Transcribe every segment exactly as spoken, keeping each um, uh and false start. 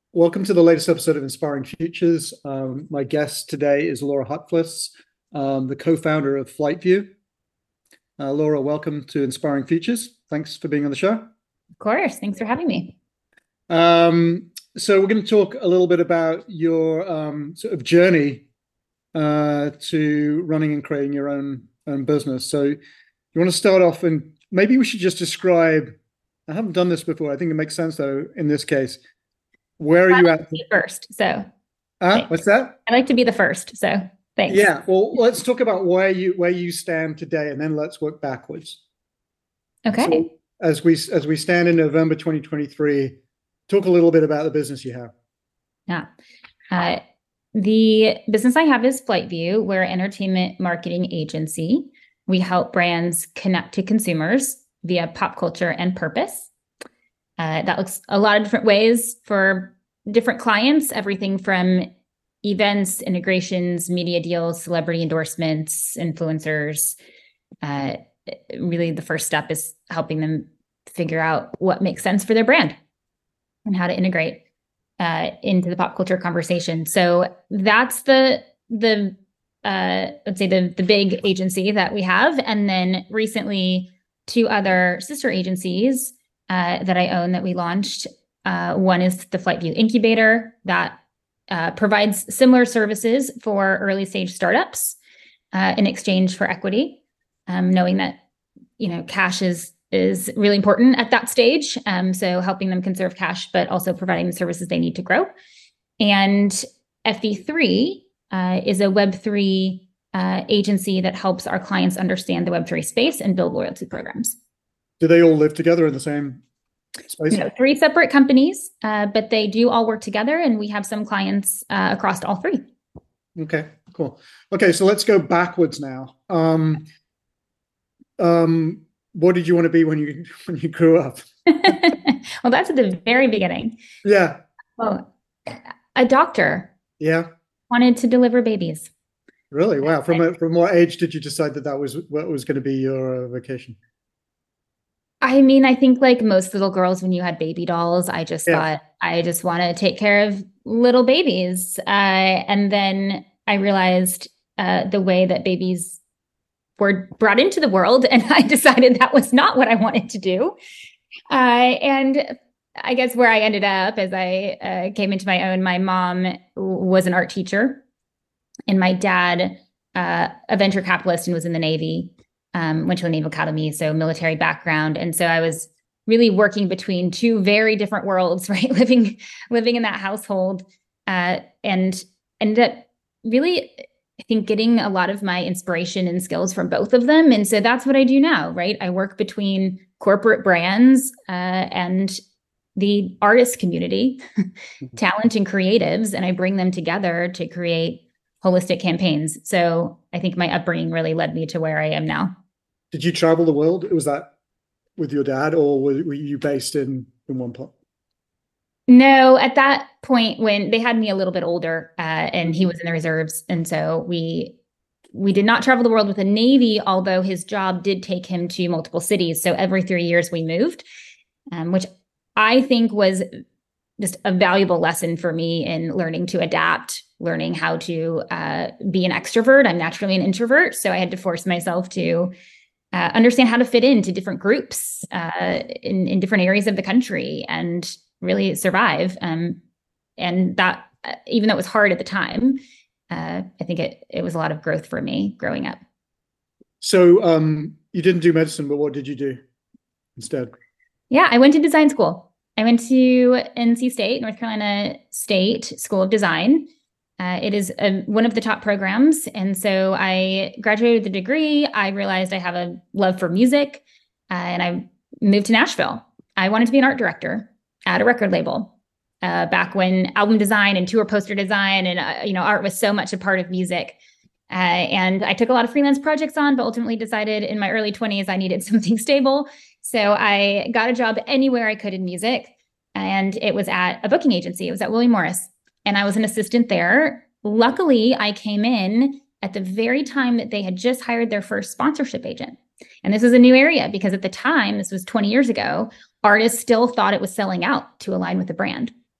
Welcome to the latest episode of Inspiring Futures. Um, my guest today is Laura Hutfliss, um, the co-founder of FlightView. Uh, Laura, welcome to Inspiring Futures. Thanks for being on the show. Of course. Thanks for having me. Um, so we're going to talk a little bit about your um, sort of journey uh, to running and creating your own own business. So you want to start off, and maybe we should just describe. I haven't done this before. I think it makes sense though in this case. Where are I you like at? to be first, so Uh, thanks. what's that? I like to be the first, so thanks. Yeah, well, let's talk about where you where you stand today, and then let's work backwards. So, Okay. as we as we stand in November twenty twenty-three, talk a little bit about the business you have. Yeah. Uh, the business I have is FlightView. We're an entertainment marketing agency. We help brands connect to consumers via pop culture and purpose. Uh, that looks a lot of different ways for different clients, everything from events, integrations, media deals, celebrity endorsements, influencers. Uh, really, the first step is helping them figure out what makes sense for their brand and how to integrate uh, into the pop culture conversation. So that's the the uh, let's say the the big agency that we have, and then recently two other sister agencies uh, that I own that we launched. Uh, one is the FlightView Incubator that uh, provides similar services for early stage startups uh, in exchange for equity, um, knowing that you know cash is is really important at that stage. Um, so helping them conserve cash, but also providing the services they need to grow. And F V three uh, is a Web three uh, agency that helps our clients understand the Web three space and build loyalty programs. Do they all live together in the same space? No, three separate companies, uh, but they do all work together, and we have some clients uh, across all three. Okay, cool. Okay, so let's go backwards now. Um, um, what did you want to be when you when you grew up? Well, that's at the very beginning. Yeah, Well, a doctor yeah, wanted to deliver babies. really? Wow. From a, from what age did you decide that that was what was going to be your uh, vocation? I mean, I think like most little girls, when you had baby dolls, I just Yeah. thought I just want to take care of little babies. Uh, and then I realized uh, the way that babies were brought into the world, and I decided that was not what I wanted to do. Uh, and I guess where I ended up as I uh, came into my own, my mom was an art teacher, and my dad, uh, a venture capitalist, and was in the Navy. Um, went to a Naval Academy, so military background, and so I was really working between two very different worlds, right? living living in that household, uh, and ended up really, I think, getting a lot of my inspiration and skills from both of them. And so that's what I do now, right? I work between corporate brands uh, and the artist community, talent and creatives, and I bring them together to create holistic campaigns. So I think my upbringing really led me to where I am now. Did you travel the world? Was that with your dad, or were, were you based in in one place? No, at that point when they had me a little bit older, uh, and he was in the reserves, and so we we did not travel the world with the Navy, although his job did take him to multiple cities. So every three years we moved, um, which I think was just a valuable lesson for me in learning to adapt, learning how to uh, be an extrovert. I'm naturally an introvert, so I had to force myself to uh, understand how to fit into different groups uh, in, in different areas of the country and really survive. Um, and that, uh, even though it was hard at the time, uh, I think it it was a lot of growth for me growing up. So um, you didn't do medicine, but what did you do instead? Yeah, I went to design school. I went to N C State, North Carolina State School of Design. Uh, it is a, one of the top programs. And so I graduated with a degree. I realized I have a love for music, uh, and I moved to Nashville. I wanted to be an art director at a record label. Uh, back when album design and tour poster design and uh, you know art was so much a part of music. Uh, and I took a lot of freelance projects on, but ultimately decided in my early twenties I needed something stable. So I got a job anywhere I could in music, and it was at a booking agency. It was at William Morris, and I was an assistant there. Luckily, I came in at the very time that they had just hired their first sponsorship agent. And this was a new area because at the time, this was twenty years ago, artists still thought it was selling out to align with the brand.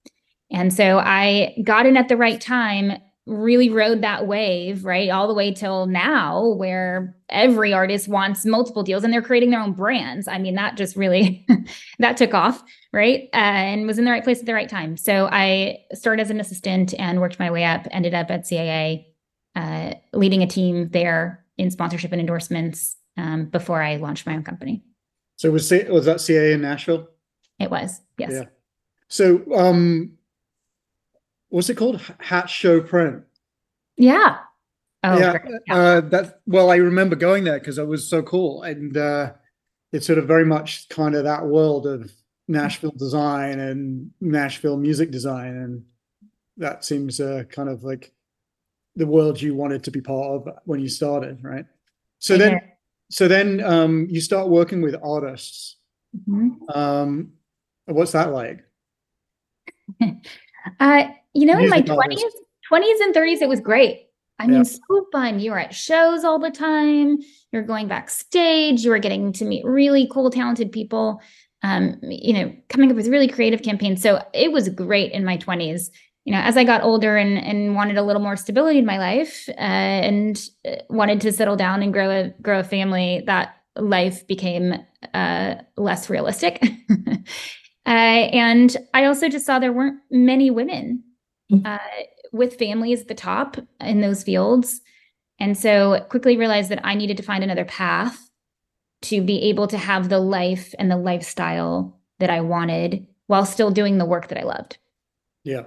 And so I got in at the right time, really rode that wave, right? All the way till now, where every artist wants multiple deals and they're creating their own brands. I mean, that just really, that took off, right? Uh, and was in the right place at the right time. So I started as an assistant and worked my way up, ended up at C A A, uh, leading a team there in sponsorship and endorsements um, before I launched my own company. So was C- was that C A A in Nashville? It was, yes. Yeah. So, um, what's it called? Hat Show Print. Yeah. Oh, yeah. yeah. Uh, that well, I remember going there because it was so cool, and uh, it's sort of very much kind of that world of Nashville design and Nashville music design, and that seems uh, kind of like the world you wanted to be part of when you started, right? So then, so then um, you start working with artists. Mm-hmm. Um, what's that like? uh, you know, music in my twenties, twenties and thirties, it was great. I mean, yeah. So fun. You were at shows all the time. You're going backstage. You were getting to meet really cool, talented people. Um, you know, coming up with really creative campaigns. So it was great in my twenties. You know, as I got older and and wanted a little more stability in my life, uh, and wanted to settle down and grow a grow a family, that life became uh, less realistic. uh, and I also just saw there weren't many women uh, with families at the top in those fields. And so quickly realized that I needed to find another path to be able to have the life and the lifestyle that I wanted while still doing the work that I loved. Yeah.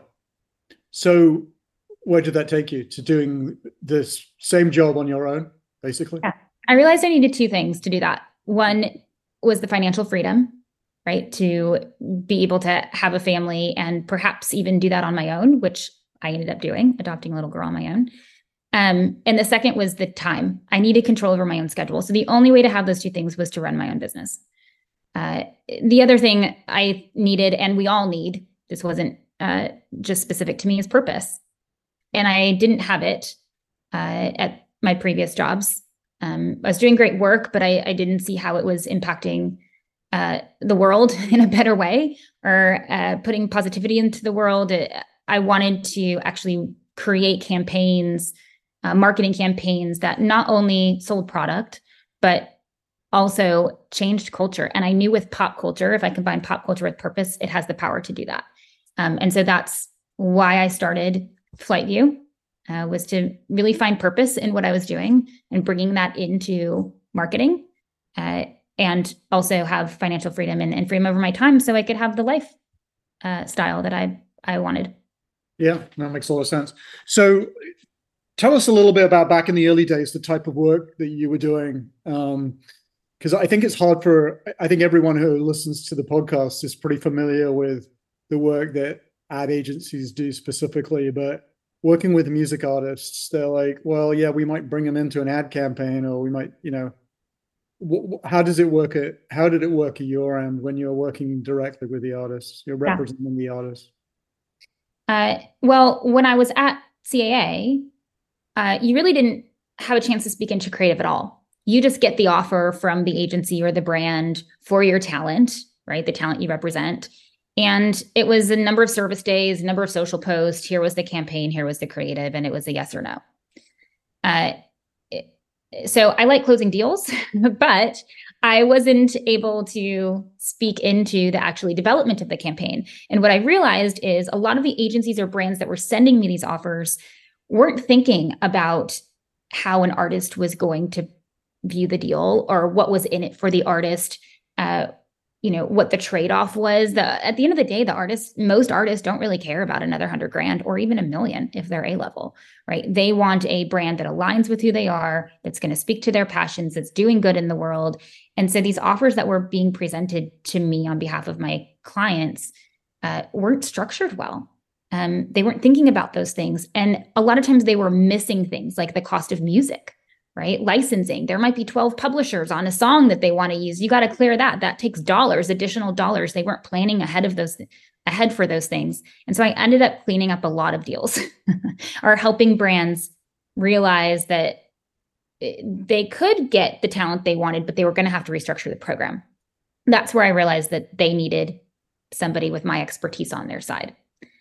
So where did that take you? To doing this same job on your own, basically? Yeah. I realized I needed two things to do that. One was the financial freedom, right? To be able to have a family and perhaps even do that on my own, which I ended up doing, adopting a little girl on my own. Um, and the second was the time. I needed control over my own schedule. So the only way to have those two things was to run my own business. Uh, the other thing I needed, and we all need, this wasn't uh, just specific to me, is purpose. And I didn't have it uh, at my previous jobs. Um, I was doing great work, but I, I didn't see how it was impacting uh, the world in a better way, or uh, putting positivity into the world. I wanted to actually create campaigns, uh, marketing campaigns that not only sold product, but also changed culture. And I knew with pop culture, if I combine pop culture with purpose, it has the power to do that. Um, and so that's why I started Flightview, uh, was to really find purpose in what I was doing and bringing that into marketing, uh, and also have financial freedom and, and freedom over my time so I could have the life uh, style that I, I wanted. Yeah, that makes a lot of sense. So tell us a little bit about back in the early days, the type of work that you were doing. Um, because I think it's hard for, I think everyone who listens to the podcast is pretty familiar with the work that ad agencies do specifically, but working with music artists, they're like, well, yeah, we might bring them into an ad campaign, or we might, you know, w- how does it work at, how did it work at your end when you're working directly with the artists, you're representing yeah. the artists? Uh, well, when I was at C A A, uh, you really didn't have a chance to speak into creative at all. You just get the offer from the agency or the brand for your talent, right? The talent you represent. And it was a number of service days, a number of social posts. Here was the campaign, here was the creative, and it was a yes or no. Uh, it, so I like closing deals, but I wasn't able to speak into the actually development of the campaign. And what I realized is a lot of the agencies or brands that were sending me these offers weren't thinking about how an artist was going to view the deal or what was in it for the artist, uh, you know, what the trade-off was. The, at the end of the day, the artists, most artists don't really care about another hundred grand or even a million if they're A-level, right? They want a brand that aligns with who they are, that's going to speak to their passions, that's doing good in the world. And so these offers that were being presented to me on behalf of my clients uh, weren't structured well. Um, they weren't thinking about those things. And a lot of times they were missing things like the cost of music, right? Licensing. There might be twelve publishers on a song that they want to use. You got to clear that. That takes dollars, additional dollars. They weren't planning ahead of those, ahead for those things. And so I ended up cleaning up a lot of deals or helping brands realize that they could get the talent they wanted, but they were going to have to restructure the program. That's where I realized that they needed somebody with my expertise on their side.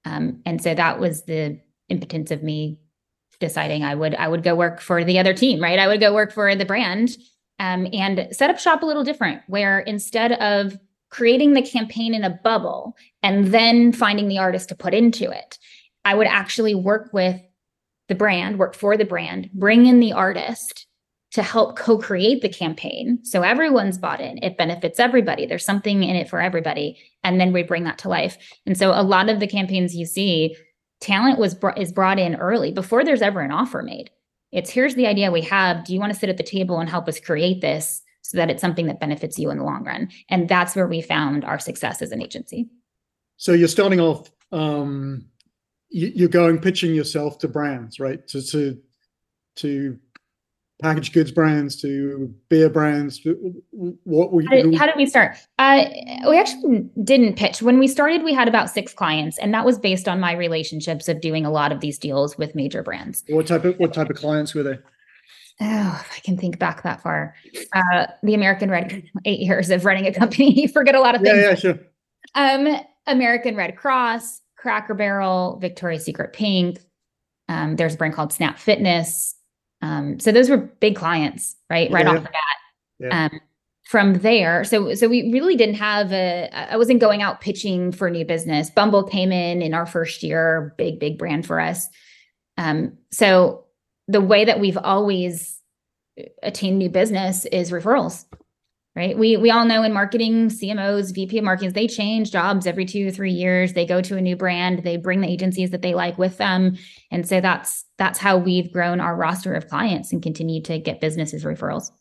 Um, and so that was the impotence of me deciding I would I would go work for the other team, right? I would go work for the brand um, and set up shop a little different, where instead of creating the campaign in a bubble and then finding the artist to put into it, I would actually work with the brand, work for the brand, bring in the artist to help co-create the campaign. So everyone's bought in. It benefits everybody. There's something in it for everybody. And then we bring that to life. And so a lot of the campaigns you see, talent was br- is brought in early before there's ever an offer made. It's here's the idea we have. Do you want to sit at the table and help us create this so that it's something that benefits you in the long run? And that's where we found our success as an agency. So you're starting off, um, you, you're going pitching yourself to brands, right? To to to packaged goods brands, to beer brands. What were you? How did, how did we start? Uh, we actually didn't pitch. When we started, we had about six clients, and that was based on my relationships of doing a lot of these deals with major brands. What type of what type of clients were they? Oh, if I can think back that far. Uh, the American Red, eight years of running a company, you forget a lot of things. Yeah, yeah, sure. Um, American Red Cross, Cracker Barrel, Victoria's Secret Pink. Um, there's a brand called Snap Fitness. Um, so those were big clients, right? Right Yeah. off the bat. Yeah. Um, from there, so so we really didn't have a. I wasn't going out pitching for new business. Bumble came in in our first year, big big brand for us. Um, so the way that we've always attained new business is referrals, right? We we all know in marketing, C M Os, V P of marketing, they change jobs every two or three years. They go to a new brand. They bring the agencies that they like with them, and so that's that's how we've grown our roster of clients and continue to get business as referrals.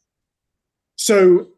So,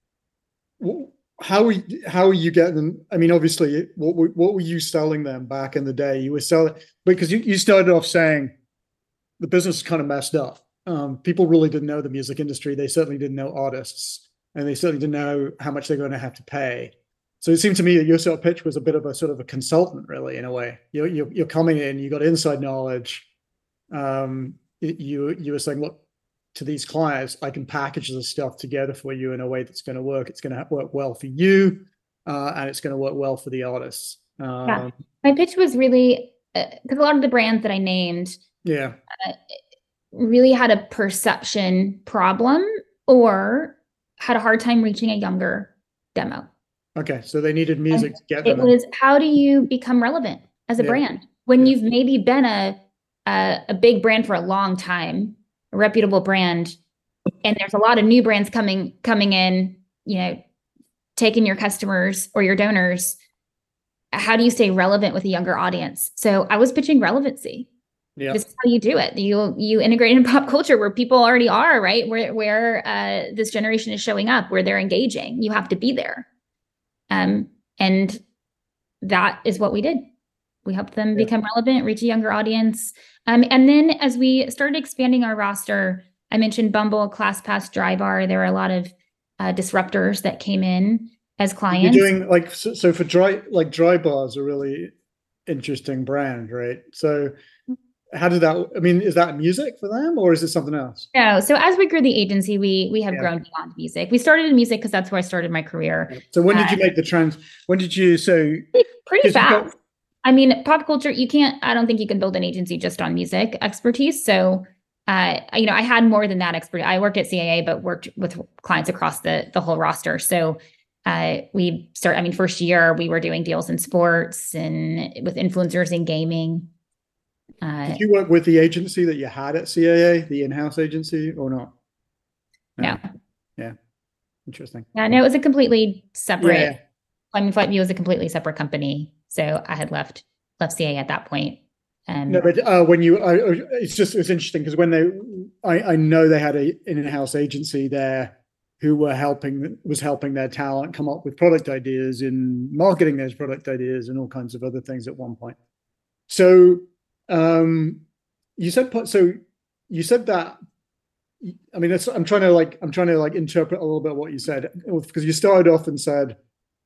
how are you, how are you getting them? I mean, obviously, what were, what were you selling them back in the day? You were selling because you, you started off saying the business is kind of messed up. Um, people really didn't know the music industry. They certainly didn't know artists, and they certainly didn't know how much they're going to have to pay. So it seemed to me that your sort of pitch was a bit of a sort of a consultant, really, in a way. You're you're, you're coming in, you got inside knowledge. Um, you you were saying, look, to these clients, I can package this stuff together for you in a way that's going to work. It's going to work well for you, uh, and it's going to work well for the artists. Um, Yeah. My pitch was really, because a lot of the brands that I named yeah, uh, really had a perception problem or had a hard time reaching a younger demo. okay. So they needed music And to get it them. was, how do you become relevant as a Yeah. brand when Yeah. you've maybe been a, a a big brand for a long time, a reputable brand, and there's a lot of new brands coming coming in, you know, taking your customers or your donors. How do you stay relevant with a younger audience? So I was pitching relevancy. Yeah, This is how you do it. You you integrate in pop culture where people already are, right? Where where uh, this generation is showing up, where they're engaging. You have to be there, um, and that is what we did. We helped them Yeah. become relevant, reach a younger audience, um, and then as we started expanding our roster, I mentioned Bumble, ClassPass, Drybar. There were a lot of uh, disruptors that came in as you're clients. doing like so, so for dry like dry bars, a really interesting brand, right? So how did that? I mean, is that music for them, or is it something else? No, so as we grew the agency, we we have Yeah. grown beyond music. We started in music because that's where I started my career. So when did Uh, you make the trans? When did you? So Pretty 'cause you got- fast. I mean, pop culture, you can't, I don't think you can build an agency just on music expertise. So, uh, you know, I had more than that expert. I worked at C A A, but worked with clients across the the whole roster. So, uh, we start, I mean, first year we were doing deals in sports and with influencers in gaming. Uh, Did you work with the agency that you had at C A A, the in-house agency, or not? no, Interesting. yeah, no, it was a completely separate. Yeah. I mean, Flight View was a completely separate company. So I had left left C A A at that point. Um, No, but uh, when you, uh, it's just it's interesting because when they, I, I know they had a an in-house agency there who were helping was helping their talent come up with product ideas and marketing those product ideas and all kinds of other things at one point. So, um, you said so. You said that. I mean, it's, I'm trying to like I'm trying to like interpret a little bit what you said because you started off and said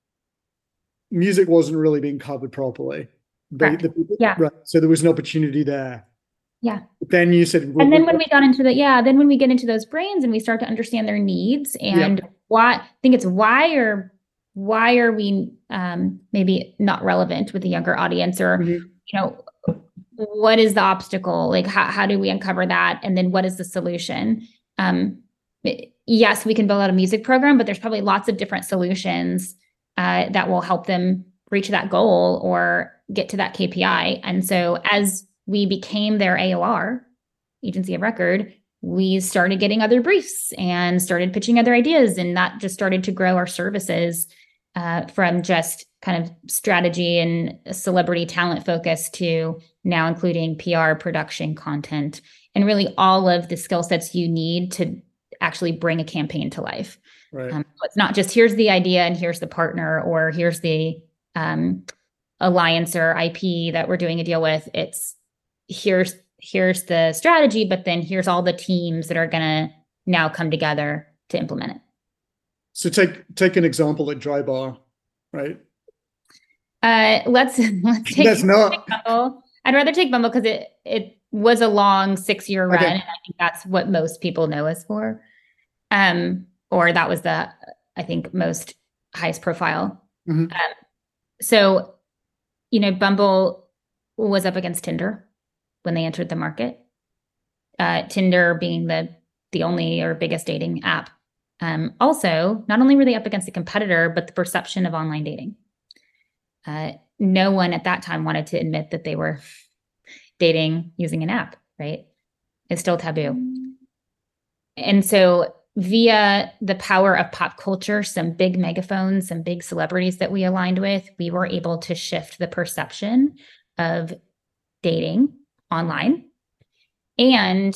music wasn't really being covered properly. They, the, yeah. Right. So there was an opportunity there. Yeah. Then you said, well, and then when we got into the, yeah, then when we get into those brands and we start to understand their needs and yep. why, I think it's why or why are we um, maybe not relevant with the younger audience or, mm-hmm. you you know, what is the obstacle? Like, how, how do we uncover that? And then what is the solution? Um, yes, we can build out a music program, but there's probably lots of different solutions uh, that will help them reach that goal or get to that K P I. And so as we became their A O R, agency of record, we started getting other briefs and started pitching other ideas. And that just started to grow our services uh, from just kind of strategy and celebrity talent focus to now including P R, production, content, and really all of the skill sets you need to actually bring a campaign to life. Right. Um, so it's not just here's the idea and here's the partner or here's the um, alliance or I P that we're doing a deal with. It's here's here's the strategy, but then here's all the teams that are going to now come together to implement it. So take take an example at Drybar, right? Uh, let's let's take. That's not. Bumble. I'd rather take Bumble because it it was a long six year run, Okay. and I think that's what most people know us for. Um, or that was the I think most highest profile. Mm-hmm. Um, so, you know, Bumble was up against Tinder when they entered the market. Uh, Tinder being the the only or biggest dating app. Um, also, not only were they up against a competitor, but the perception of online dating. Uh, no one at that time wanted to admit that they were dating using an app, right? It's still taboo. And so via the power of pop culture, some big megaphones, some big celebrities that we aligned with, we were able to shift the perception of dating online and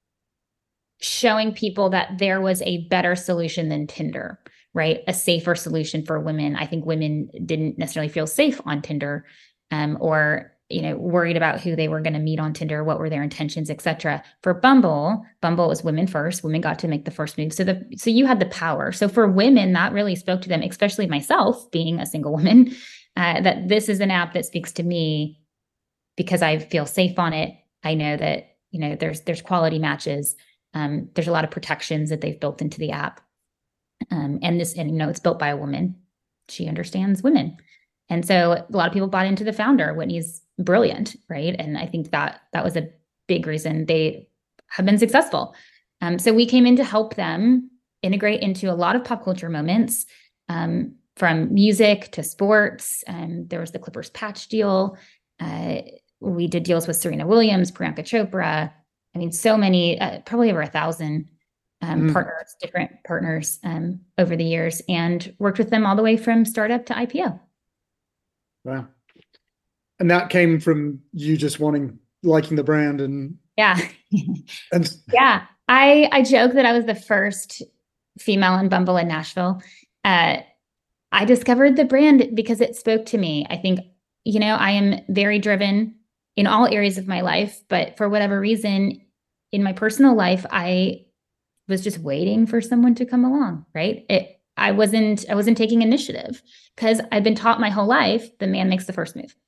showing people that there was a better solution than Tinder, right? A safer solution for women. I think women didn't necessarily feel safe on Tinder um, or, you know, worried about who they were going to meet on Tinder, what were their intentions, et cetera. For Bumble, Bumble was women first. Women got to make the first move. So the so you had the power. So for women, that really spoke to them, especially myself being a single woman, uh, that this is an app that speaks to me because I feel safe on it. I know that, you know, there's there's quality matches. Um, there's a lot of protections that they've built into the app. Um, and this, and you know, it's built by a woman. She understands women. And so a lot of people bought into the founder. Whitney's brilliant, right? And I think that that was a big reason they have been successful. Um, so we came in to help them integrate into a lot of pop culture moments, um, from music to sports. Um, there was the Clippers patch deal. Uh, we did deals with Serena Williams, Priyanka Chopra. I mean, so many, uh, probably over a thousand um, mm. partners, different partners um, over the years, and worked with them all the way from startup to I P O. Wow. And that came from you just wanting, liking the brand and. Yeah. and yeah. I, I joke that I was the first female in Bumble in Nashville. Uh, I discovered the brand because it spoke to me. I think, you know, I am very driven in all areas of my life, but for whatever reason, in my personal life, I was just waiting for someone to come along, right? It, I wasn't, I wasn't taking initiative because I've been taught my whole life, the man makes the first move.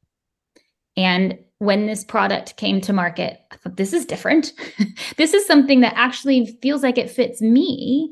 And when this product came to market, I thought, this is different. This is something that actually feels like it fits me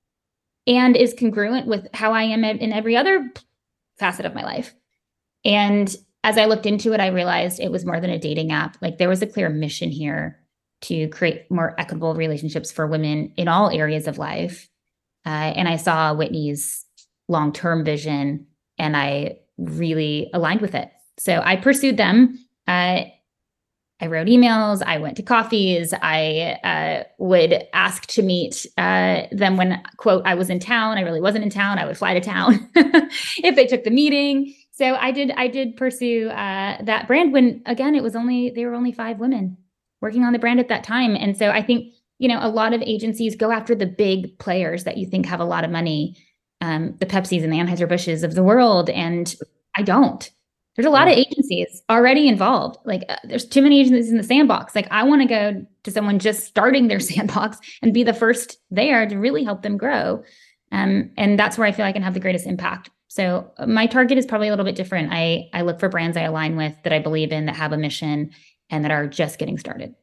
and is congruent with how I am in every other facet of my life. And as I looked into it, I realized it was more than a dating app. Like there was a clear mission here to create more equitable relationships for women in all areas of life. Uh, and I saw Whitney's long-term vision and I really aligned with it. So I pursued them. Uh, I wrote emails. I went to coffees. I uh, would ask to meet uh, them when, quote, I was in town. I really wasn't in town. I would fly to town if they took the meeting. So I did. I did pursue uh, that brand when, again, it was only they were only five women working on the brand at that time. And so I think, you know, a lot of agencies go after the big players that you think have a lot of money, um, the Pepsis and the Anheuser-Busch's of the world, and I don't. There's a lot yeah. of agencies already involved. Like uh, there's too many agencies in the sandbox. Like I want to go to someone just starting their sandbox and be the first there to really help them grow. Um, and that's where I feel I can have the greatest impact. So uh, my target is probably a little bit different. I, I look for brands I align with, that I believe in, that have a mission and that are just getting started.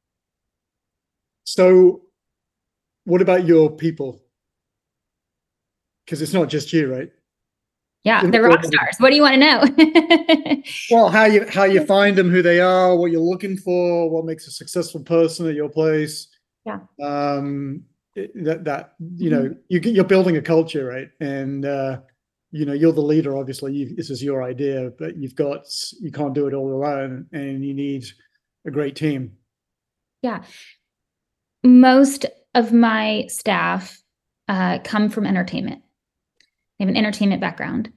So what about your people? Because it's not just you, right? Yeah, they're rock stars. What do you want to know? Well, how you how you find them, who they are, what you're looking for, what makes a successful person at your place. Yeah. Um, that that you know, mm-hmm. you you're building a culture, right? And uh, you know, you're the leader. Obviously, you, this is your idea, but you've got you can't do it all alone, and you need a great team. Yeah, most of my staff uh, come from entertainment. They have an entertainment background.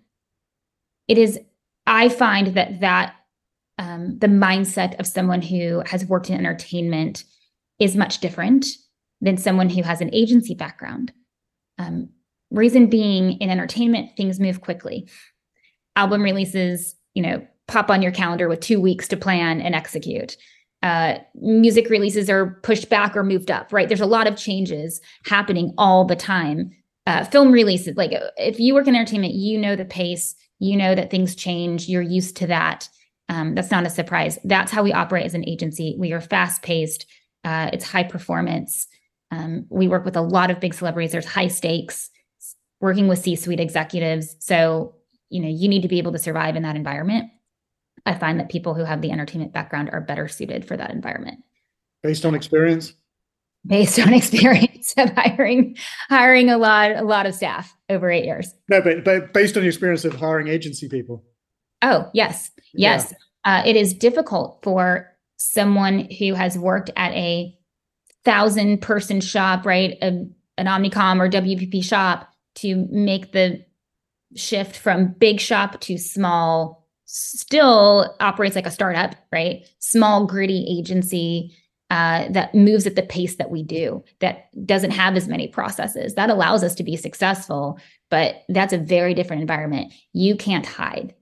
It is, I find that that um, the mindset of someone who has worked in entertainment is much different than someone who has an agency background. Um, reason being, in entertainment, things move quickly. Album releases, you know, pop on your calendar with two weeks to plan and execute. Uh, music releases are pushed back or moved up, right? There's a lot of changes happening all the time. Uh, film releases, like if you work in entertainment, you know the pace, you know that things change, you're used to that. Um, that's not a surprise. That's how we operate as an agency. We are fast-paced. Uh, it's high performance. Um, we work with a lot of big celebrities. There's high stakes, working with C-suite executives. So, you know, you need to be able to survive in that environment. I find that people who have the entertainment background are better suited for that environment. Based on experience? Based on experience of hiring, hiring a lot, a lot of staff over eight years. No, but, but based on your experience of hiring agency people. Oh, yes. Yes. Yeah. Uh, it is difficult for someone who has worked at a thousand person shop, right? A, an Omnicom or W P P shop to make the shift from big shop to small, still operates like a startup, right? Small, gritty agency uh, that moves at the pace that we do, that doesn't have as many processes. That allows us to be successful, but that's a very different environment. You can't hide.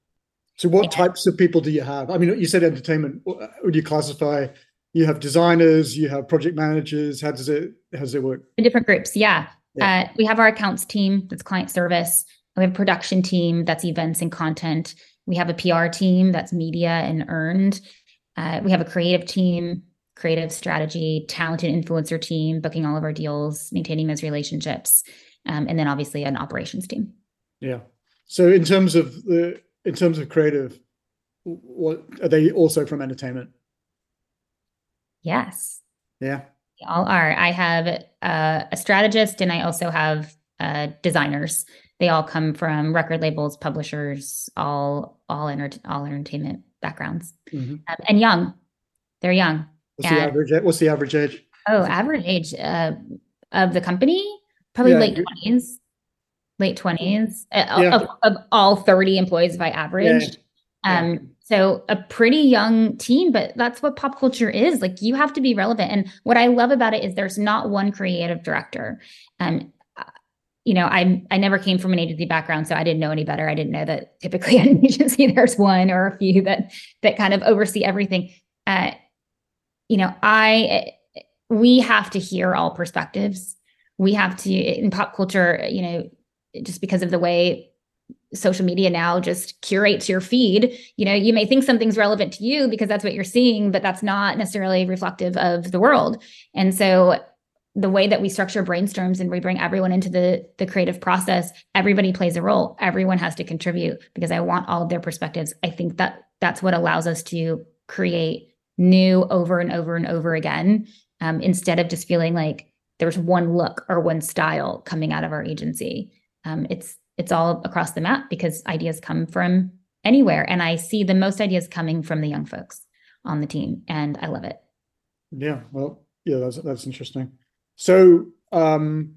So what and, types of people do you have? I mean, you said entertainment. Would you classify, you have designers, you have project managers. How does it, how does it work? Different groups, yeah. yeah. Uh, we have our accounts team, that's client service. We have a production team, that's events and content. We have a P R team, that's media and earned. Uh, we have a creative team, creative strategy, talented influencer team, booking all of our deals, maintaining those relationships. Um, and then obviously an operations team. Yeah. So in terms of the, in terms of creative, what are they also from entertainment? Yes. Yeah. They all are. I have uh, a strategist, and I also have uh, designers. They all come from record labels, publishers, all all, enter- all entertainment backgrounds, mm-hmm. um, and young. They're young. What's and, the average? What's the average age? Oh, average age uh, of the company, probably yeah, late twenties. Late twenties yeah. of, of all thirty employees by average. Yeah. Um, yeah. So a pretty young team, but that's what pop culture is. Like, you have to be relevant. And what I love about it is there's not one creative director. Um, you know, I I never came from an agency background, so I didn't know any better. I didn't know that typically at an agency there's one or a few that that kind of oversee everything. Uh, you know, I we have to hear all perspectives. We have to, in pop culture, you know, just because of the way social media now just curates your feed, you know, you may think something's relevant to you because that's what you're seeing, but that's not necessarily reflective of the world. And so the way that we structure brainstorms and we bring everyone into the, the creative process, everybody plays a role. Everyone has to contribute because I want all of their perspectives. I think that that's what allows us to create new over and over and over again, um, instead of just feeling like there's one look or one style coming out of our agency. Um, it's it's all across the map because ideas come from anywhere. And I see the most ideas coming from the young folks on the team, and I love it. Yeah, well, yeah, that's that's interesting. So um,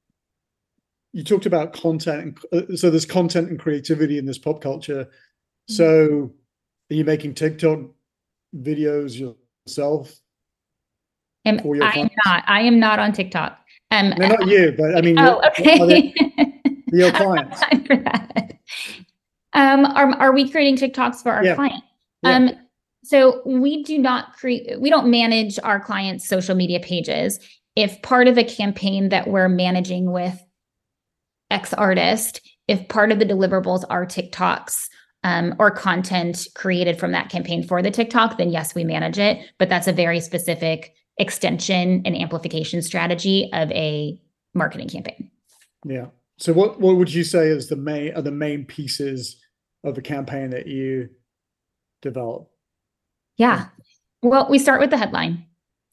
you talked about content. And, uh, so there's content and creativity in this pop culture. Mm-hmm. So are you making TikTok videos yourself? Am, I am not. I am not on TikTok. Um, no, not you, but I mean, oh, okay. Your clients. For that. Um, are are we creating TikToks for our yeah. client? Yeah. Um, so we do not create. We don't manage our clients' social media pages. If part of a campaign that we're managing with X artist, if part of the deliverables are TikToks um, or content created from that campaign for the TikTok, then yes, we manage it. But that's a very specific extension and amplification strategy of a marketing campaign. Yeah. So what what would you say is the main are the main pieces of the campaign that you develop? Yeah. Well, we start with the headline.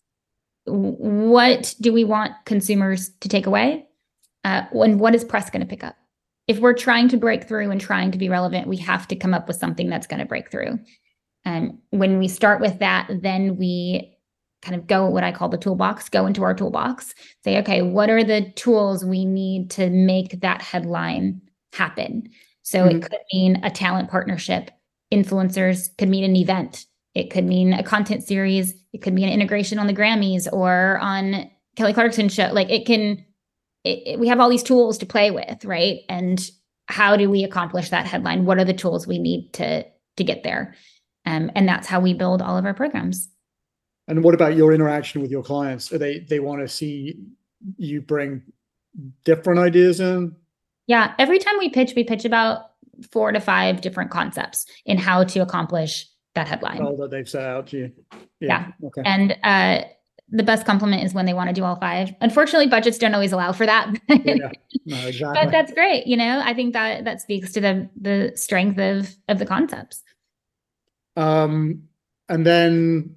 What do we want consumers to take away? Uh, and what is press going to pick up? If we're trying to break through and trying to be relevant, we have to come up with something that's going to break through. And when we start with that, then we kind of go what I call the toolbox, go into our toolbox, say, okay, what are the tools we need to make that headline happen? So mm-hmm. It could mean a talent partnership. Influencers could mean an event. It could mean a content series. It could be an integration on the Grammys or on Kelly Clarkson's show. Like it can, it, it, we have all these tools to play with, right? And how do we accomplish that headline? What are the tools we need to, to get there? Um, and that's how we build all of our programs. And what about your interaction with your clients? Are they, they want to see you bring different ideas in? Yeah. Every time we pitch, we pitch about four to five different concepts in how to accomplish that headline. All that they've set out to you. Yeah. yeah. Okay. And uh, the best compliment is when they want to do all five. Unfortunately, budgets don't always allow for that. yeah. No, exactly. But that's great. You know, I think that that speaks to the the strength of of the concepts. Um, and then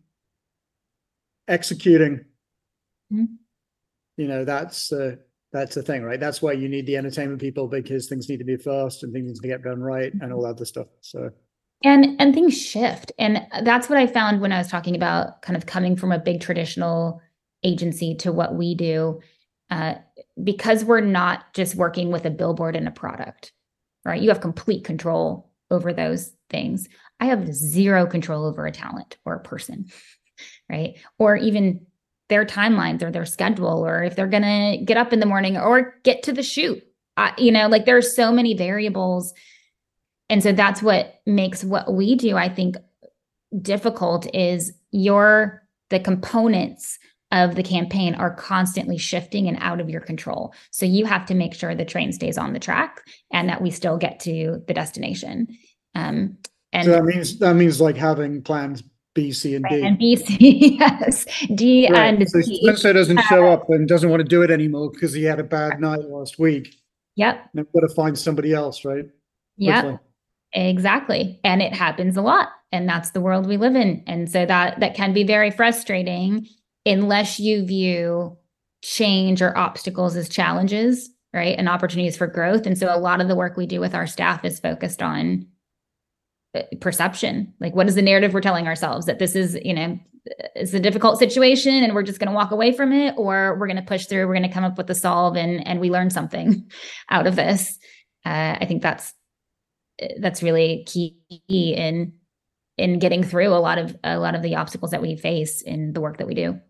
executing. Mm-hmm. You know, that's uh, that's the thing, right? That's why you need the entertainment people, because things need to be fast and things need to get done right and all that other stuff. So. And and things shift. And that's what I found when I was talking about kind of coming from a big traditional agency to what we do, uh, because we're not just working with a billboard and a product, right? You have complete control over those things. I have zero control over a talent or a person, right? Or even their timelines or their schedule, or if they're going to get up in the morning or get to the shoot. Uh, you know, like there are so many variables. And so that's what makes what we do, I think, difficult is your the components of the campaign are constantly shifting and out of your control. So you have to make sure the train stays on the track and that we still get to the destination. Um, and so that means that means like having plans B, C, and D. And B, C, yes, D right. and so D. So doesn't show up and doesn't want to do it anymore because he had a bad night last week. Yep. They've got to find somebody else, right? Yep. Exactly. And it happens a lot. And that's the world we live in. And so that that can be very frustrating unless you view change or obstacles as challenges, right? And opportunities for growth. And so a lot of the work we do with our staff is focused on perception. Like, what is the narrative we're telling ourselves? That this is, you know, it's a difficult situation and we're just going to walk away from it, or we're going to push through, we're going to come up with a solve and, and we learn something out of this. Uh, I think that's that's really key in in getting through a lot of a lot of the obstacles that we face in the work that we do.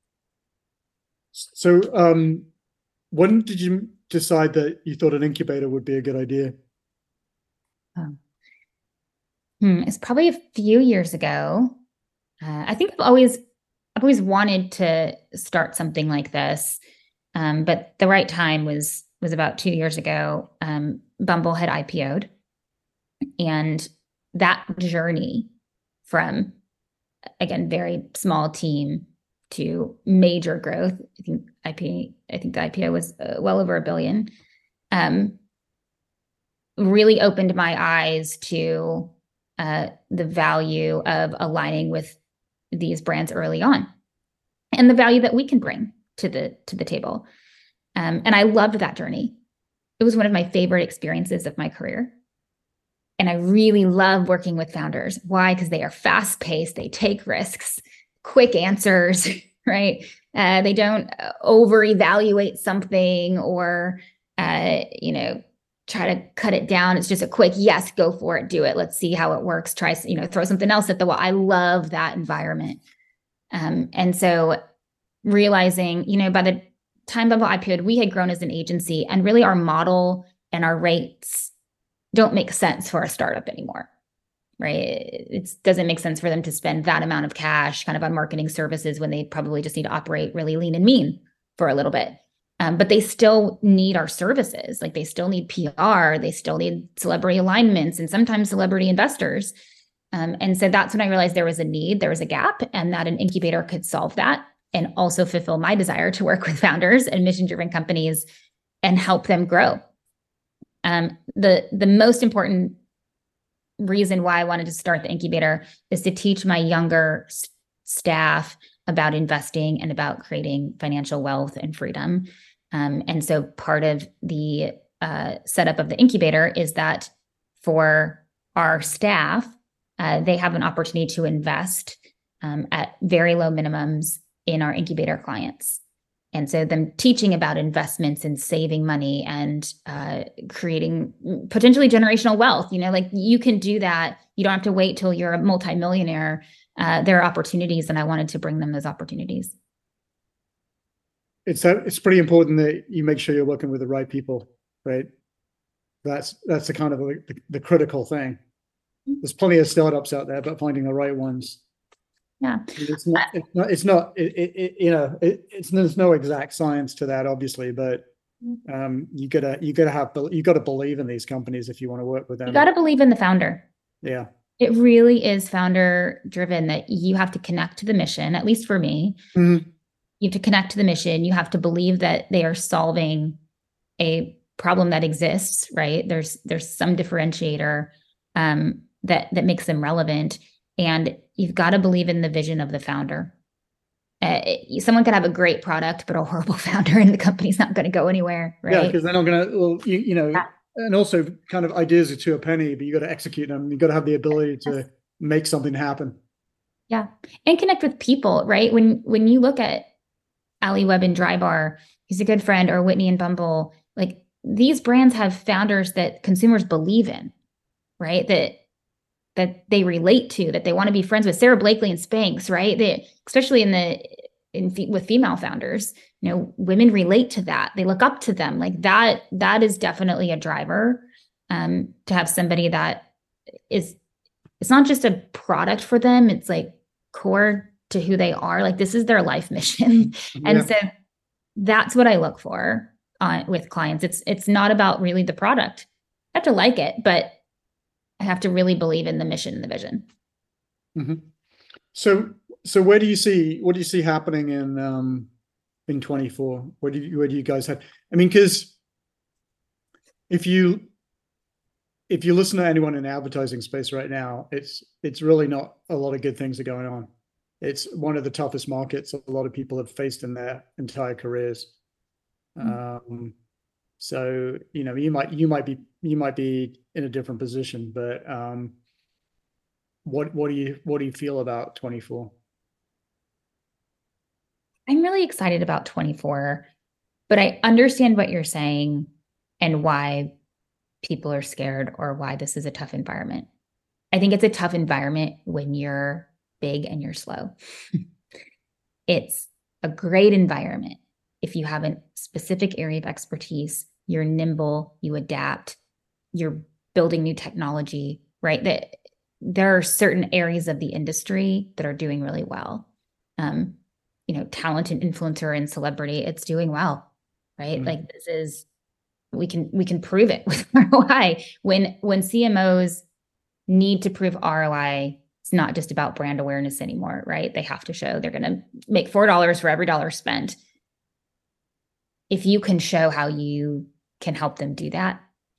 So um when did you decide that you thought an incubator would be a good idea? Um, hmm, it's probably a few years ago. Uh, I think I've always I've always wanted to start something like this, um, but the right time was was about two years ago. Um, Bumble had I P O'd. And that journey from, again, very small team to major growth, I think I P, I think the I P O was uh, well over a billion, um, really opened my eyes to uh, the value of aligning with these brands early on and the value that we can bring to the to the table. Um, and I loved that journey. It was one of my favorite experiences of my career. And I really love working with founders. Why? Because they are fast paced. They take risks, quick answers, right? Uh, they don't over evaluate something or, uh, you know, try to cut it down. It's just a quick, yes, go for it, do it. Let's see how it works. Try, you know, throw something else at the wall. I love that environment. Um, and so realizing, you know, by the time Bumble I P O'd, we had grown as an agency, and really our model and our rates don't make sense for a startup anymore, right? It doesn't make sense for them to spend that amount of cash kind of on marketing services when they probably just need to operate really lean and mean for a little bit. Um, but they still need our services. Like they still need P R, they still need celebrity alignments and sometimes celebrity investors. Um, and so that's when I realized there was a need, there was a gap, and that an incubator could solve that and also fulfill my desire to work with founders and mission-driven companies and help them grow Um, the the most important reason why I wanted to start the incubator is to teach my younger s- staff about investing and about creating financial wealth and freedom. Um, and so part of the uh, setup of the incubator is that for our staff, uh, they have an opportunity to invest um, at very low minimums in our incubator clients. And so them teaching about investments and saving money and uh, creating potentially generational wealth, you know, like you can do that. You don't have to wait till you're a multimillionaire. Uh, there are opportunities, and I wanted to bring them those opportunities. It's that it's pretty important that you make sure you're working with the right people, right? That's that's the kind of the, the critical thing. There's plenty of startups out there, but finding the right ones. Yeah, it's not. It's not. It's not. It, it, it, you know, it, it's there's no exact science to that, obviously, but um, you gotta you gotta have you gotta believe in these companies if you want to work with them. you got to believe in the founder. Yeah, it really is founder driven. That you have to connect to the mission. At least for me, mm-hmm. You have to connect to the mission. You have to believe that they are solving a problem that exists. Right? There's there's some differentiator um, that that makes them relevant. And you've got to believe in the vision of the founder. Uh, it, someone could have a great product, but a horrible founder, and the company's not going to go anywhere, right? Yeah, because they're not going to, well, you, you know, yeah. And also kind of ideas are to a penny, but you got to execute them. You got to have the ability to yes. make something happen. Yeah, and connect with people, right? When when you look at Ali Webb and Drybar, he's a good friend, or Whitney and Bumble, like these brands have founders that consumers believe in, right? That that they relate to, that they want to be friends with. Sarah Blakely and Spanx, right? They, especially in the in with female founders, you know, women relate to that. They look up to them. Like that. That is definitely a driver. Um, to have somebody that is, it's not just a product for them. It's like core to who they are. Like this is their life mission, yeah. And so that's what I look for uh, with clients. It's it's not about really the product. I have to like it, but I have to really believe in the mission and the vision. Mm-hmm. So, so where do you see, what do you see happening in, um, in twenty-four? Where do you, where do you guys have, I mean, cause if you, if you listen to anyone in the advertising space right now, it's, it's really not a lot of good things are going on. It's one of the toughest markets a lot of people have faced in their entire careers. Mm-hmm. Um, so, you know, you might, you might be, you might be in a different position, but, um, what, what do you, what do you feel about twenty-four? I'm really excited about twenty-four, but I understand what you're saying and why people are scared or why this is a tough environment. I think it's a tough environment when you're big and you're slow. It's a great environment if you have a specific area of expertise, you're nimble, you adapt, you're building new technology, right? That there are certain areas of the industry that are doing really well. Um, you know, talent and influencer and celebrity, it's doing well, right? Mm-hmm. Like this is, we can we can prove it with R O I. When when C M Os need to prove R O I, it's not just about brand awareness anymore, right? They have to show they're going to make four dollars for every dollar spent. If you can show how you can help them do that,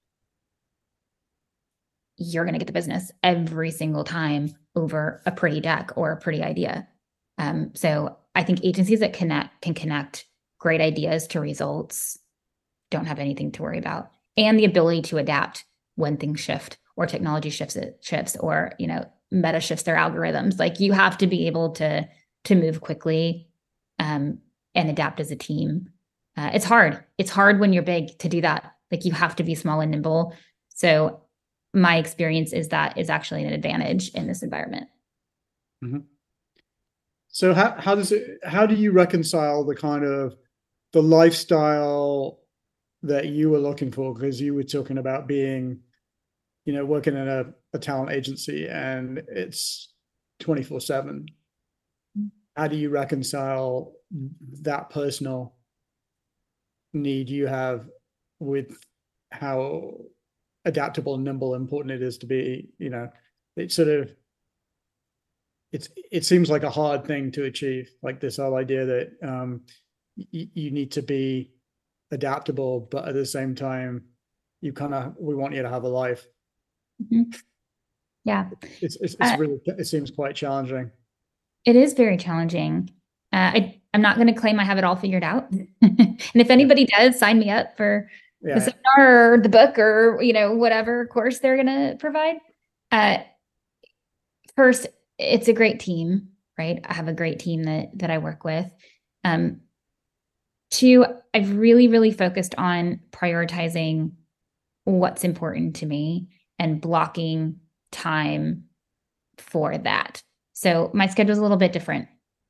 you're going to get the business every single time over a pretty deck or a pretty idea. Um, so I think agencies that connect can connect great ideas to results don't have anything to worry about, and the ability to adapt when things shift or technology shifts it shifts or, you know, Meta shifts their algorithms. Like you have to be able to to move quickly um, and adapt as a team. Uh, it's hard. It's hard when you're big to do that. Like you have to be small and nimble. So my experience is that is actually an advantage in this environment. Mm-hmm. So how how does it how do you reconcile the kind of the lifestyle that you were looking for? Because you were talking about being, you know, working in a, a talent agency and it's twenty-four seven. How do you reconcile that personal need you have with how adaptable and nimble and important it is to be? You know, it sort of, it's, it seems like a hard thing to achieve, like this whole idea that um, y- you need to be adaptable, but at the same time, you kind of, we want you to have a life. Mhm. Yeah. It's, it's, it's Uh, really, it seems quite challenging. it is very challenging. Uh, I, I'm not going to claim I have it all figured out. And if anybody does, sign me up for the Yeah. seminar or the book or, you know, whatever course they're going to provide. Uh, first, it's a great team, right? I have a great team that that I work with. Um, two, I've really, really focused on prioritizing what's important to me and blocking time for that. So my schedule is a little bit different.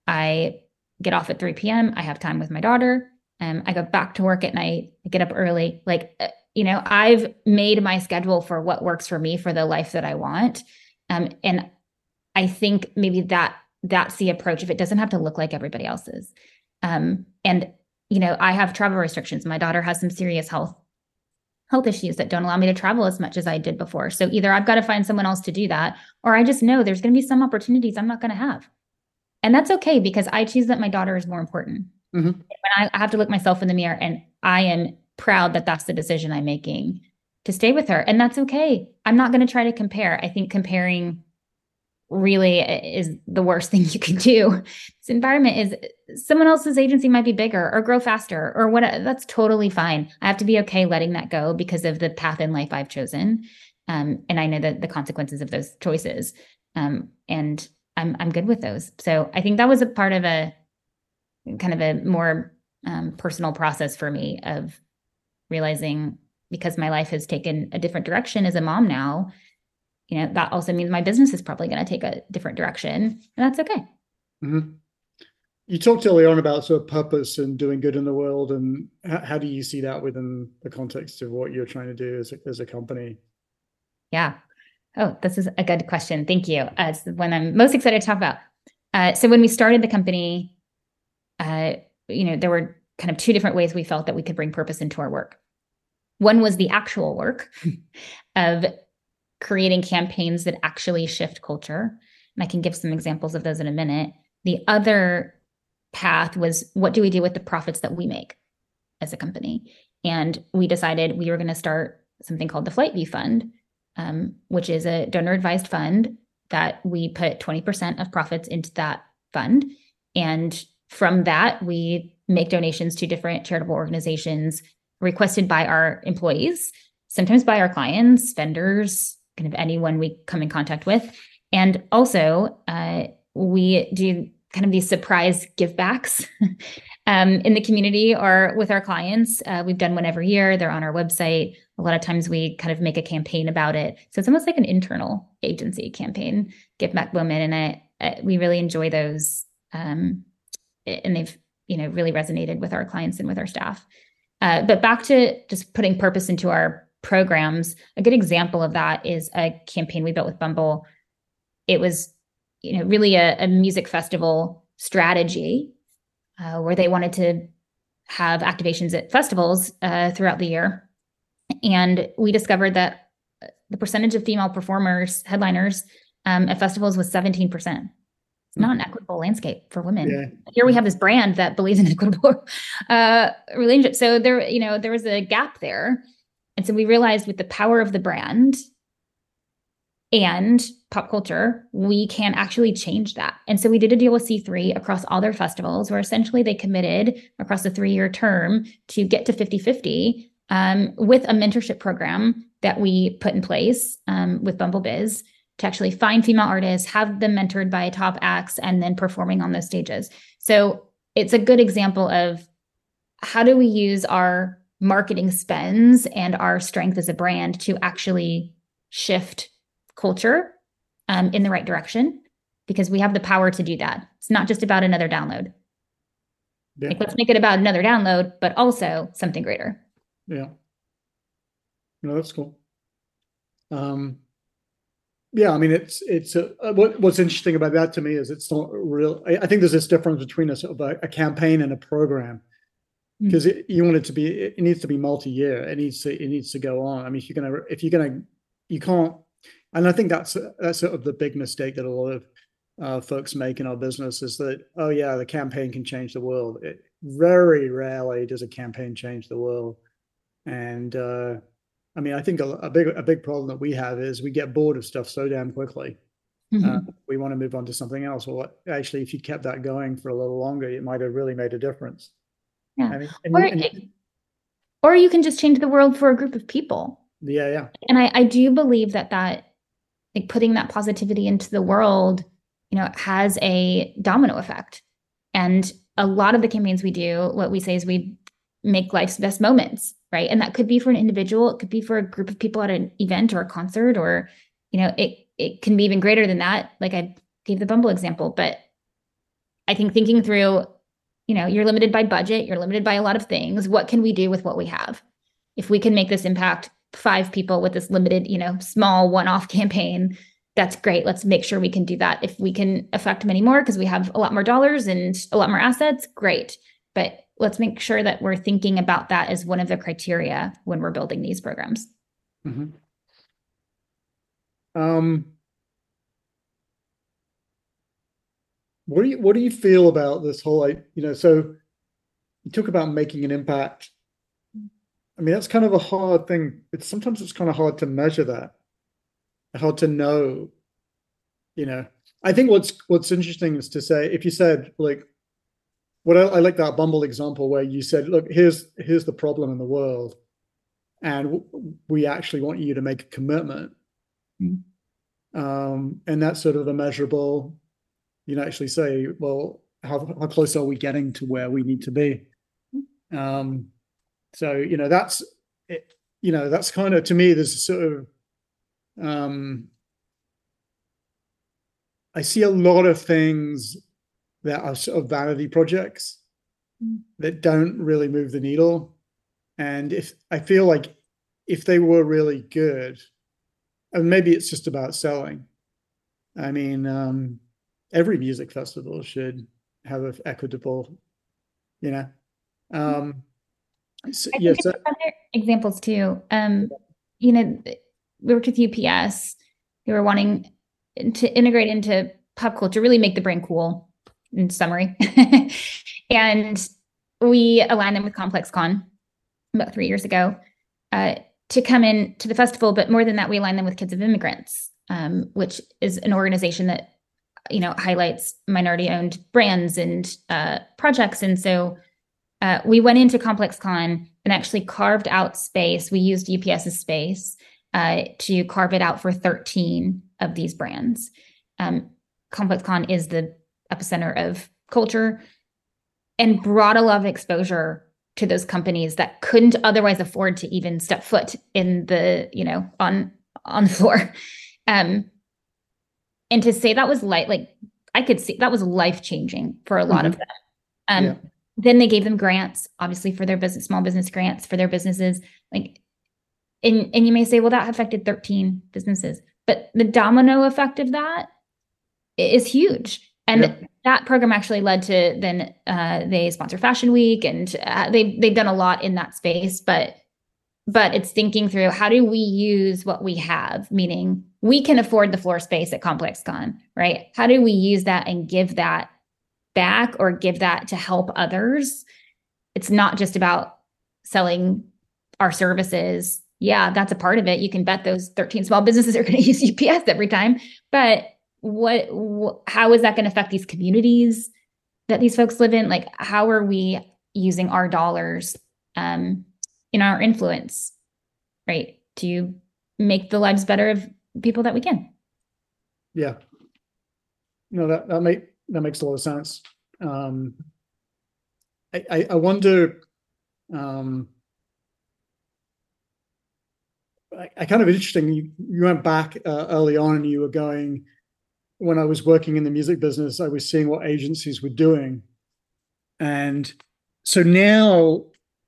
I get off at three p.m. I have time with my daughter. Um, I go back to work at night. I get up early. Like, uh, you know, I've made my schedule for what works for me for the life that I want. Um, and I think maybe that that's the approach if it doesn't have to look like everybody else's. Um, and you know, I have travel restrictions. My daughter has some serious health health issues that don't allow me to travel as much as I did before. So either I've got to find someone else to do that, or I just know there's going to be some opportunities I'm not going to have. And that's okay because I choose that my daughter is more important. Mm-hmm. When I, I have to look myself in the mirror and I am proud that that's the decision I'm making to stay with her. And that's okay. I'm not going to try to compare. I think comparing really is the worst thing you can do. This environment is someone else's agency might be bigger or grow faster or what. That's totally fine. I have to be okay letting that go because of the path in life I've chosen. Um, and I know that the consequences of those choices. Um, and I'm I'm good with those. So I think that was a part of a kind of a more um, personal process for me of realizing because my life has taken a different direction as a mom now, you know, that also means my business is probably going to take a different direction, and that's okay. Mm-hmm. You talked earlier on about sort of purpose and doing good in the world, and how, how do you see that within the context of what you're trying to do as a, as a company? Yeah. Oh, this is a good question. Thank you. Uh, it's the one I'm most excited to talk about. Uh, so when we started the company, uh, you know, there were kind of two different ways we felt that we could bring purpose into our work. One was the actual work of creating campaigns that actually shift culture. And I can give some examples of those in a minute. The other path was what do we do with the profits that we make as a company? And we decided we were going to start something called the Flightview Fund, um, which is a donor advised fund that we put twenty percent of profits into that fund. And from that, we make donations to different charitable organizations requested by our employees, sometimes by our clients, vendors, kind of anyone we come in contact with. And also, uh, we do kind of these surprise give backs um, in the community or with our clients. Uh, we've done one every year. They're on our website. A lot of times we kind of make a campaign about it. So it's almost like an internal agency campaign, Give Back Women. And I, I, we really enjoy those. Um, and they've, you know, really resonated with our clients and with our staff. Uh, but back to just putting purpose into our programs, a good example of that is a campaign we built with Bumble. It was, you know, really a, a music festival strategy uh, where they wanted to have activations at festivals uh, throughout the year. And we discovered that the percentage of female performers, headliners um, at festivals was seventeen percent. It's not an equitable landscape for women. Yeah. Here we have this brand that believes in equitable uh, relationship. So there, you know, there was a gap there. And so we realized with the power of the brand and pop culture, we can actually change that. And so we did a deal with C three across all their festivals where essentially they committed across a three-year term to get to fifty-fifty um, with a mentorship program that we put in place um, with BumbleBiz to actually find female artists, have them mentored by top acts, and then performing on those stages. So it's a good example of how do we use our marketing spends and our strength as a brand to actually shift culture um, in the right direction, because we have the power to do that. It's not just about another download. Yeah. Like, let's make it about another download, but also something greater. Yeah. No, that's cool. Um, yeah, I mean, it's it's a, what, what's interesting about that to me is it's not real. I, I think there's this difference between a sort of a, a campaign and a program, because mm-hmm. you want it to be, it needs to be multi-year. It needs to it needs to go on. I mean, if you're gonna if you're gonna you can't. And I think that's that's sort of the big mistake that a lot of uh, folks make in our business is that, oh yeah, the campaign can change the world. It, very rarely does a campaign change the world. And uh, I mean, I think a, a big a big problem that we have is we get bored of stuff so damn quickly. Uh, Mhm. we want to move on to something else. Well, actually, if you kept that going for a little longer, it might have really made a difference. Yeah. I mean, and, Or you- and or you can just change the world for a group of people. yeah, yeah, And I, I do believe that that like putting that positivity into the world, you know, has a domino effect. And a lot of the campaigns we do, what we say is we make life's best moments, right? And that could be for an individual, it could be for a group of people at an event or a concert, or, you know, it it can be even greater than that. Like I gave the Bumble example, but I think thinking through, you know, you're limited by budget, you're limited by a lot of things. What can we do with what we have? If we can make this impact five people with this limited, you know, small one-off campaign, that's great. Let's make sure we can do that. If we can affect many more because we have a lot more dollars and a lot more assets, great. But let's make sure that we're thinking about that as one of the criteria when we're building these programs. mm-hmm. Um, what do you what do you feel about this whole, like, you know, so you talk about making an impact. I mean, that's kind of a hard thing. It's sometimes it's kind of hard to measure that, hard to know, you know. I think what's what's interesting is to say, if you said, like, what I, I like that Bumble example where you said, look, here's here's the problem in the world, and we actually want you to make a commitment. Mm-hmm. Um, and that's sort of a measurable, you know, actually say, well, how, how close are we getting to where we need to be? Um, so, you know, that's, it, you know, that's kind of, to me, there's sort of, um, I see a lot of things that are sort of vanity projects mm. that don't really move the needle. And if I feel like if they were really good, and maybe it's just about selling. I mean, um, every music festival should have an equitable, you know. Um, so, I yeah, think so, other examples too. Um, you know, we worked with U P S. They were wanting to integrate into pop culture, really make the brand cool, in summary. And we aligned them with ComplexCon about three years ago uh, to come in to the festival. But more than that, we aligned them with Kids of Immigrants, um, which is an organization that, you know, highlights minority-owned brands and uh, projects. And so uh, we went into ComplexCon and actually carved out space. We used UPS's space uh, to carve it out for thirteen of these brands. Um, ComplexCon is the epicenter of culture and brought a lot of exposure to those companies that couldn't otherwise afford to even step foot in the, you know, on on the floor. Um, and to say that was like, like I could see that was life changing for a lot mm-hmm. of them. Um, yeah. Then they gave them grants, obviously for their business, small business grants for their businesses. Like, and and you may say, well, that affected thirteen businesses, but the domino effect of that is huge. And yeah. that program actually led to then uh, they sponsor Fashion Week, and uh, they they've done a lot in that space. But but it's thinking through, how do we use what we have? Meaning we can afford the floor space at ComplexCon, right? How do we use that and give that back or give that to help others? It's not just about selling our services. Yeah, that's a part of it. You can bet those thirteen small businesses are going to use U P S every time. But what, wh- how is that going to affect these communities that these folks live in? Like, how are we using our dollars um, in our influence, right, to make the lives better of people that we can? Yeah. No, that, that make, that makes a lot of sense. Um, I, I, I wonder, um, I, I kind of interesting. You, you went back uh, early on and you were going, when I was working in the music business, I was seeing what agencies were doing. And so now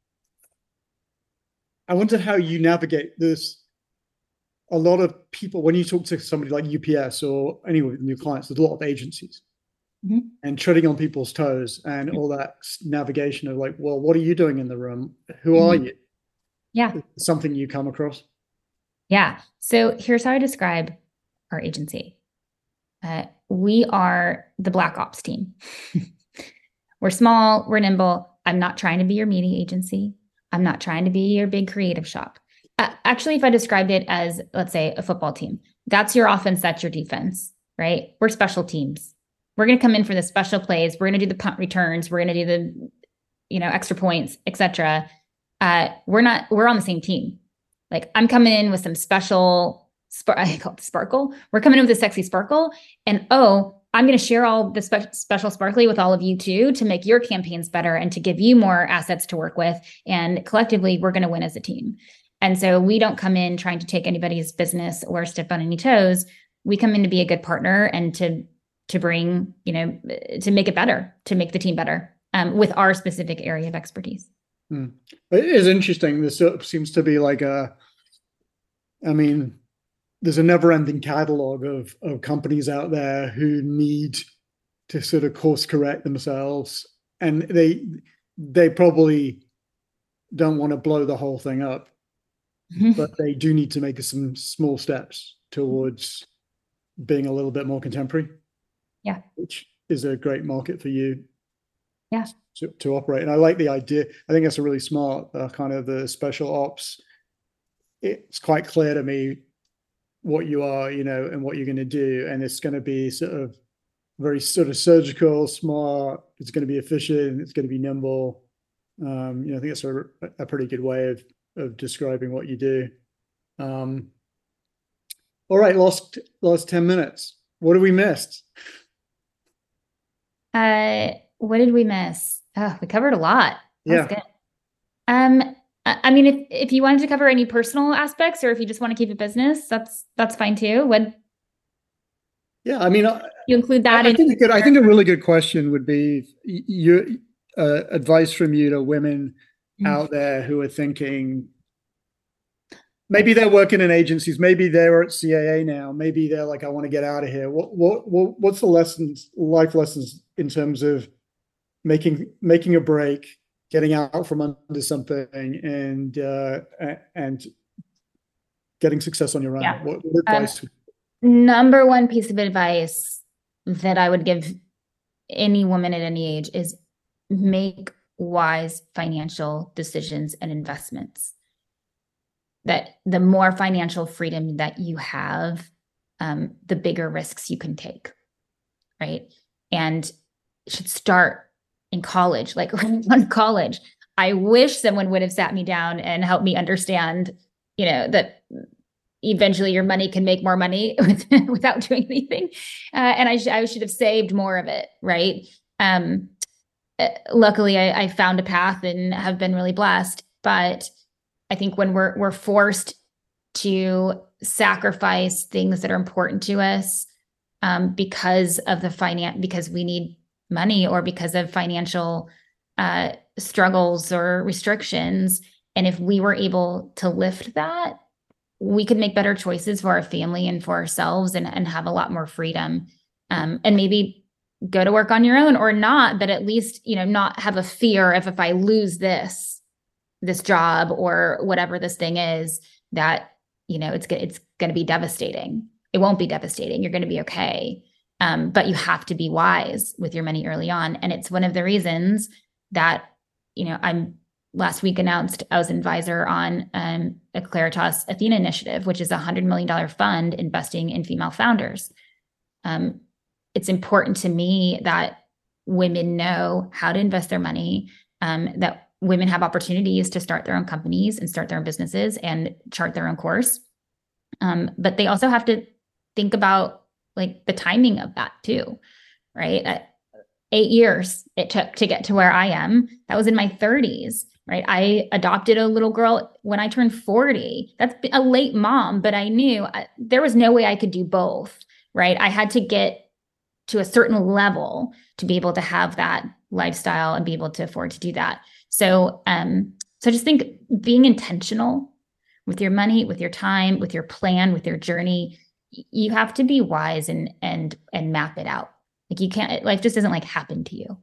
I wonder how you navigate this. A lot of people, when you talk to somebody like U P S or any of your clients, there's a lot of agencies mm-hmm. and treading on people's toes and all that navigation of like, well, what are you doing in the room? Who mm-hmm. are you? Yeah. Something you come across? Yeah. So here's how I describe our agency. Uh, we are the Black Ops team. We're small, we're nimble. I'm not trying to be your media agency. I'm not trying to be your big creative shop. Uh, actually, if I described it as, let's say, a football team, that's your offense, that's your defense, right? We're special teams. We're going to come in for the special plays. We're going to do the punt returns. We're going to do the, you know, extra points, et cetera. Uh, we're not, we're on the same team. Like I'm coming in with some special, sp- I call it sparkle. We're coming in with a sexy sparkle. And oh, I'm going to share all the spe- special sparkly with all of you too, to make your campaigns better and to give you more assets to work with. And collectively, we're going to win as a team. And so we don't come in trying to take anybody's business or step on any toes. We come in to be a good partner and to to bring, you know, to make it better, to make the team better um, with our specific area of expertise. Hmm. It is interesting. This sort of seems to be like a, I mean, there's a never-ending catalog of of companies out there who need to sort of course correct themselves, and they they probably don't want to blow the whole thing up. But they do need to make some small steps towards being a little bit more contemporary. Yeah. Which is a great market for you. Yeah. To, to operate. And I like the idea. I think that's a really smart uh, kind of the special ops. It's quite clear to me what you are, you know, and what you're going to do. And it's going to be sort of very sort of surgical, smart. It's going to be efficient. It's going to be nimble. Um, you know, I think that's a, a pretty good way of of describing what you do. Um, all right, last last ten minutes. What have we missed? Uh, what did we miss? Oh, we covered a lot. That Yeah. was good. Um, I I mean, if if you wanted to cover any personal aspects, or if you just want to keep it business, that's that's fine too. Would Yeah, I mean, I, you include that I in? think a good, I think a really good question would be your uh, advice from you to women out there who are thinking, maybe they're working in agencies, maybe they're at C A A now, maybe they're like, I want to get out of here. What what, what what's the lessons, life lessons in terms of making making a break, getting out from under something, and uh, and getting success on your own? Yeah. What, what advice? Um, number one piece of advice that I would give any woman at any age is make wise financial decisions and investments. That the more financial freedom that you have, um, the bigger risks you can take, right? And it should start in college, like in college. I wish someone would have sat me down and helped me understand, you know, that eventually your money can make more money without doing anything. Uh, and I, sh- I should have saved more of it, right? Um, uh, luckily, I, I found a path and have been really blessed. But I think when we're we're forced to sacrifice things that are important to us um, because of the finance, because we need money, or because of financial uh, struggles or restrictions, and if we were able to lift that, we could make better choices for our family and for ourselves, and and have a lot more freedom, um, and maybe go to work on your own or not, but at least, you know, not have a fear of, if I lose this. this job or whatever this thing is, that, you know, it's good, it's going to be devastating. It won't be devastating. You're going to be okay. Um, but you have to be wise with your money early on. And it's one of the reasons that, you know, I'm last week announced I was an advisor on um, a Claritas Athena initiative, which is a hundred million dollar fund investing in female founders. Um, it's important to me that women know how to invest their money, um, that women have opportunities to start their own companies and start their own businesses and chart their own course. Um, but they also have to think about like the timing of that too, right? Uh, eight years it took to get to where I am. That was in my thirties, right? I adopted a little girl when I turned forty. That's a late mom, but I knew I, there was no way I could do both, right? I had to get to a certain level to be able to have that lifestyle and be able to afford to do that. So, um, so just think being intentional with your money, with your time, with your plan, with your journey. You have to be wise and and and map it out. Like you can't, life just doesn't like happen to you.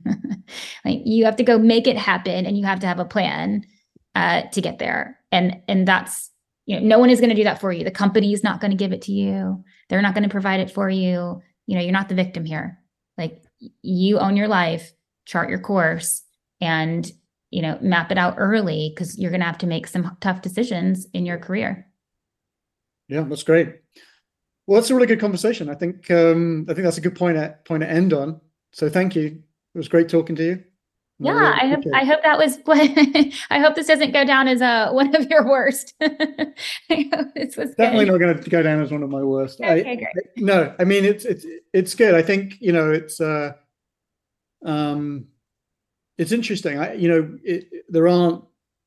Like you have to go make it happen, and you have to have a plan uh, to get there. And and that's, you know, no one is going to do that for you. The company is not going to give it to you. They're not going to provide it for you. You know, you're not the victim here. Like you own your life, chart your course, and you know, map it out early because you're going to have to make some tough decisions in your career. Yeah, that's great. Well, that's a really good conversation. I think um, I think that's a good point at point to end on. So thank you. It was great talking to you. Yeah, I, I hope I hope that was I hope this doesn't go down as a one of your worst. I hope this was definitely good. not going to go down as one of my worst. Okay, I, great. I, no, I mean it's it's it's good. I think you know it's uh, um, it's interesting. I you know it, there aren't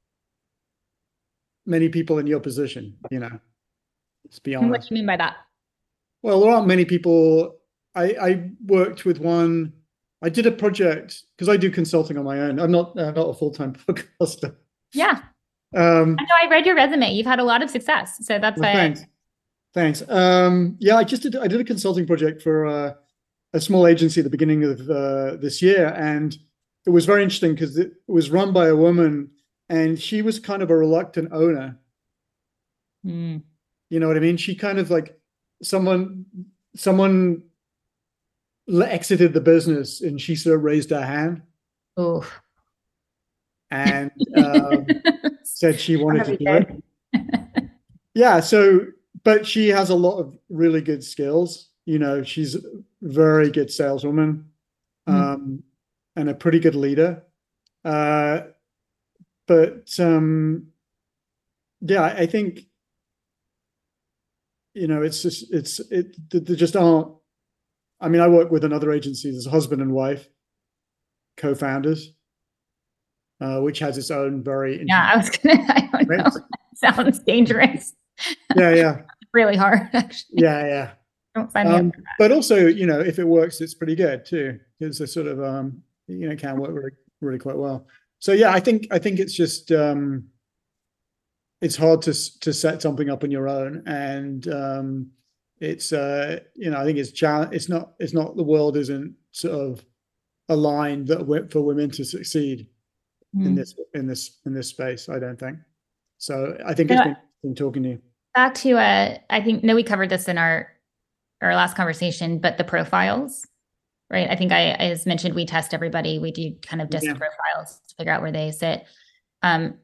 many people in your position. You know, let's be honest. What do you mean by that? Well, there aren't many people. I I worked with one. I did a project because I do consulting on my own. I'm not uh, not a full-time podcaster. Yeah. Um, I know I read your resume. You've had a lot of success, so that's well, why. thanks. Thanks. Um, yeah, I just did. I did a consulting project for uh, a small agency at the beginning of uh, this year, and it was very interesting because it was run by a woman, and she was kind of a reluctant owner. Mm. You know what I mean? She kind of like someone someone exited the business, and she sort of raised her hand. Oh. And um, said she wanted to do it. Yeah. So, but she has a lot of really good skills. You know, she's a very good saleswoman, um, mm. and a pretty good leader. Uh, but um, yeah, I think, you know, it's just, it's, it, there just aren't, I mean, I work with another agency, there's a husband and wife co-founders. Uh, which has its own very yeah. I was gonna. I don't know. Sounds dangerous. Yeah, yeah. Really hard, actually. Yeah, yeah. Don't sign me um, up for that. But also, you know, if it works, it's pretty good too. It's a sort of um, you know, can work really, really quite well. So yeah, I think I think it's just um, it's hard to to set something up on your own, and um, it's uh, you know, I think it's challenge. It's not. It's not the world isn't sort of aligned that for women to succeed. Mm. in this in this in this space, I don't think so. I think it's been, been talking to you back to uh I think no we covered this in our our last conversation, but the profiles, right? I think I as mentioned, we test everybody, we do kind of disc yeah. profiles to figure out where they sit. um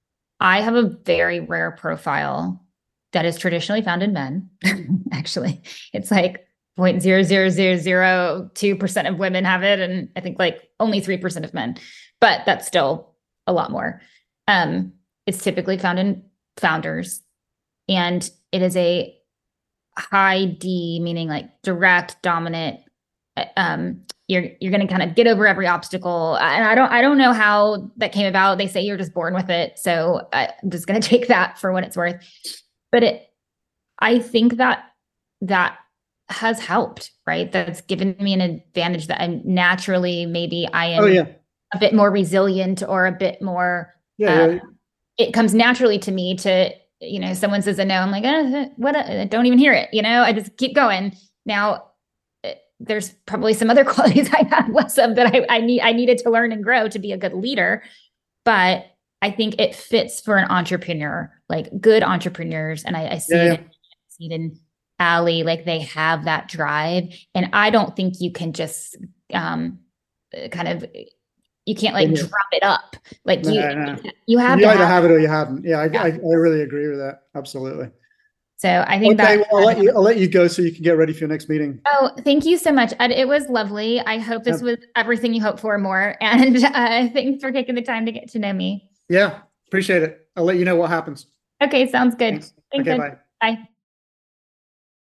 I have a very rare profile that is traditionally found in men. Actually, it's like zero point zero zero zero zero two percent of women have it, and I think like only three percent of men, but that's still a lot more. Um, it's typically found in founders, and it is a high D, meaning like direct, dominant. Um, you're you're going to kind of get over every obstacle, and I don't I don't know how that came about. They say you're just born with it, so I'm just going to take that for what it's worth. But it, I think that that has helped, right? That's given me an advantage that I'm naturally, maybe I am. Oh, yeah. a bit more resilient or a bit more, yeah, uh, yeah. It comes naturally to me to, you know, someone says a no, I'm like, uh, what, I don't even hear it. You know, I just keep going. Now there's probably some other qualities I have less of that I, I need, I needed to learn and grow to be a good leader. But I think it fits for an entrepreneur, like good entrepreneurs. And I, I see yeah, it, I see it in Allie, like they have that drive. And I don't think you can just um, kind of, you can't like yeah. drop it up. Like no, you, no. you have you to either have, have it or you haven't. Yeah, I, yeah. I, I really agree with that. Absolutely. So I think okay, that well, I'll let you. I'll let you go so you can get ready for your next meeting. Oh, thank you so much. It was lovely. I hope this yeah. was everything you hoped for more. And uh, thanks for taking the time to get to know me. Yeah, appreciate it. I'll let you know what happens. Okay, sounds good. Thanks. Thanks, okay, bye. Bye.